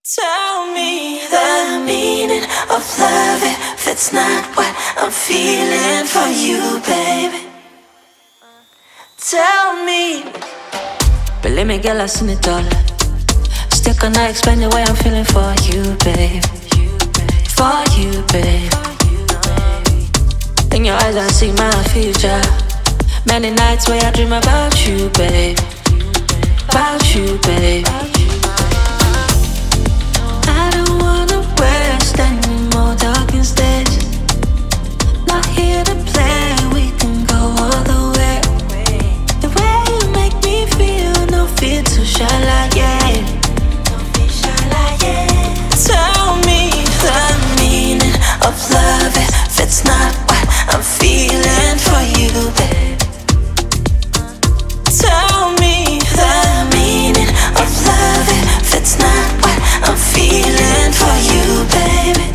Tell me the meaning of love if it's not what I'm feeling for you, baby. Tell me. Believe me, girl, I seen it all. Still cannot explain the way I'm feeling for you, babe. For you, babe. In your eyes I see my future. Many nights where I dream about you, babe. About you, babe. I don't wanna waste any more darkest days. Not here to play, we can go all the way. The way you make me feel, no fear to shine like yeah. Tell me the meaning of love if it's not what I'm feeling for you, babe. Tell me the meaning of love if it's not what I'm feeling for you, baby.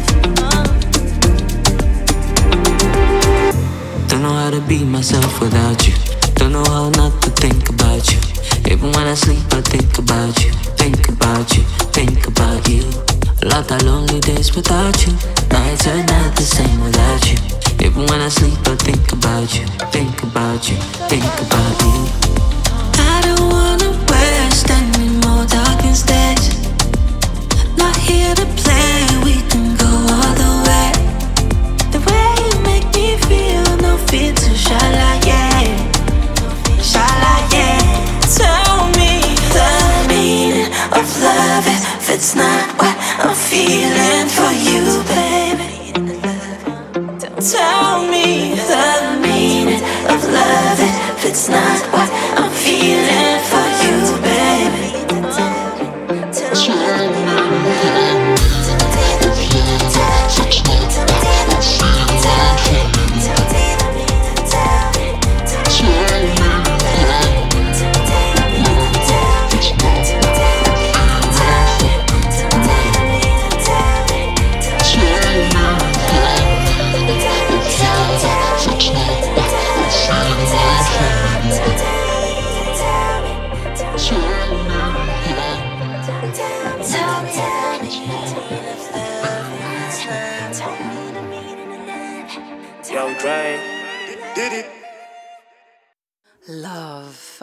Don't know how to be myself without you. Don't know how not to think about you. Even when I sleep I think about you. Think about you, think about you. A lot of lonely days without you. Nights are not the same without you. Even when I sleep I think about you. Think about you, think about you. I don't wanna waste any more darkest days. Not here to play, we can go all the way. The way you make me feel, no fear to shine like yeah. Shine like yeah. Tell me the meaning of love if it's not what I'm feeling for you, baby. Tell me the meaning of love if it's not what I'm feeling for you, baby. Young Dre did it. Love.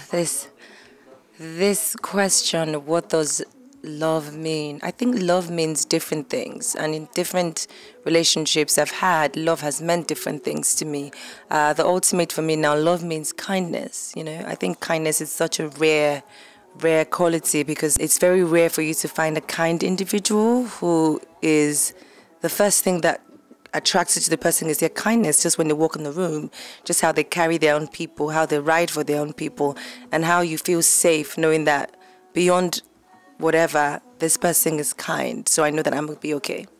This question, what does love mean? I think love means different things, and in different relationships I've had, love has meant different things to me. The ultimate for me now, love means kindness. You know, I think kindness is such a rare quality because it's very rare for you to find a kind individual who is the first thing that attracts you to the person is their kindness, just when they walk in the room, just how they carry their own people, how they ride for their own people, and how you feel safe knowing that beyond whatever, this person is kind, so I know that I'm going to be okay.